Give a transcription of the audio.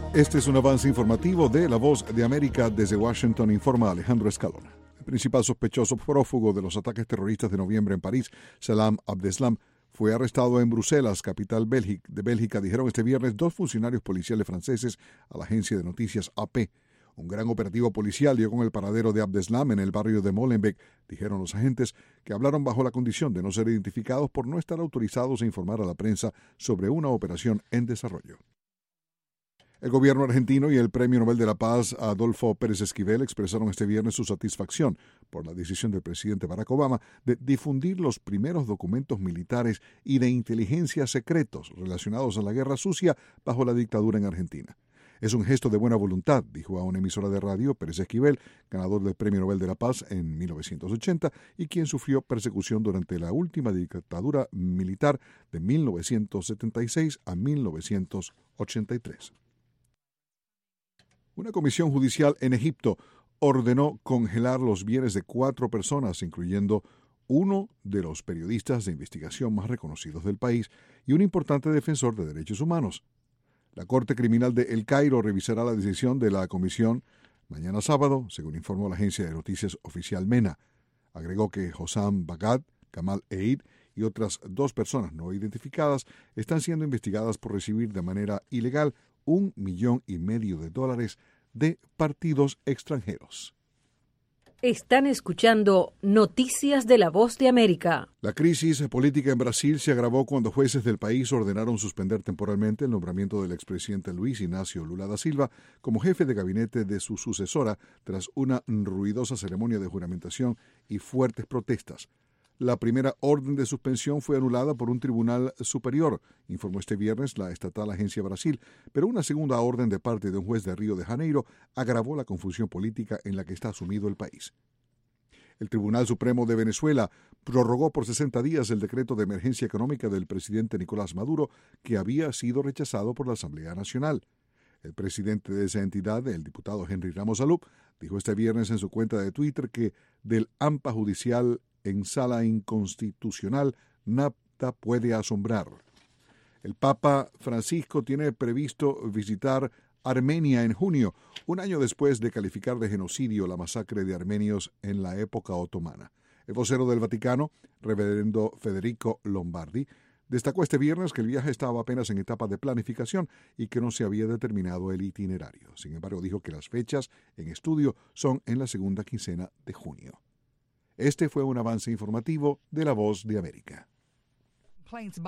Este es un avance informativo de La Voz de América. Desde Washington informa Alejandro Escalona. El principal sospechoso prófugo de los ataques terroristas de noviembre en París, Salam Abdeslam, fue arrestado en Bruselas, capital de Bélgica, dijeron este viernes dos funcionarios policiales franceses a la agencia de noticias AP. Un gran operativo policial dio con el paradero de Abdeslam en el barrio de Molenbeek, dijeron los agentes, que hablaron bajo la condición de no ser identificados por no estar autorizados a informar a la prensa sobre una operación en desarrollo. El gobierno argentino y el Premio Nobel de la Paz, Adolfo Pérez Esquivel, expresaron este viernes su satisfacción por la decisión del presidente Barack Obama de difundir los primeros documentos militares y de inteligencia secretos relacionados a la guerra sucia bajo la dictadura en Argentina. Es un gesto de buena voluntad, dijo a una emisora de radio Pérez Esquivel, ganador del Premio Nobel de la Paz en 1980 y quien sufrió persecución durante la última dictadura militar de 1976 a 1983. Una comisión judicial en Egipto ordenó congelar los bienes de 4 personas, incluyendo uno de los periodistas de investigación más reconocidos del país y un importante defensor de derechos humanos. La Corte Criminal de El Cairo revisará la decisión de la comisión mañana sábado, según informó la agencia de noticias oficial MENA. Agregó que Hossam Bagad, Kamal Eid y otras 2 personas no identificadas están siendo investigadas por recibir de manera ilegal $1,5 millones de partidos extranjeros. Están escuchando Noticias de La Voz de América. La crisis política en Brasil se agravó cuando jueces del país ordenaron suspender temporalmente el nombramiento del expresidente Luis Inácio Lula da Silva como jefe de gabinete de su sucesora tras una ruidosa ceremonia de juramentación y fuertes protestas. La primera orden de suspensión fue anulada por un tribunal superior, informó este viernes la estatal Agência Brasil, pero una segunda orden de parte de un juez de Río de Janeiro agravó la confusión política en la que está sumido el país. El Tribunal Supremo de Venezuela prorrogó por 60 días el decreto de emergencia económica del presidente Nicolás Maduro, que había sido rechazado por la Asamblea Nacional. El presidente de esa entidad, el diputado Henry Ramos Alup, dijo este viernes en su cuenta de Twitter que del AMPA judicial en sala inconstitucional nada puede asombrar. El Papa Francisco tiene previsto visitar Armenia en junio, un año después de calificar de genocidio la masacre de armenios en la época otomana. El vocero del Vaticano, reverendo Federico Lombardi, destacó este viernes que el viaje estaba apenas en etapa de planificación y que no se había determinado el itinerario. Sin embargo, dijo que las fechas en estudio son en la segunda quincena de junio. Este fue un avance informativo de La Voz de América.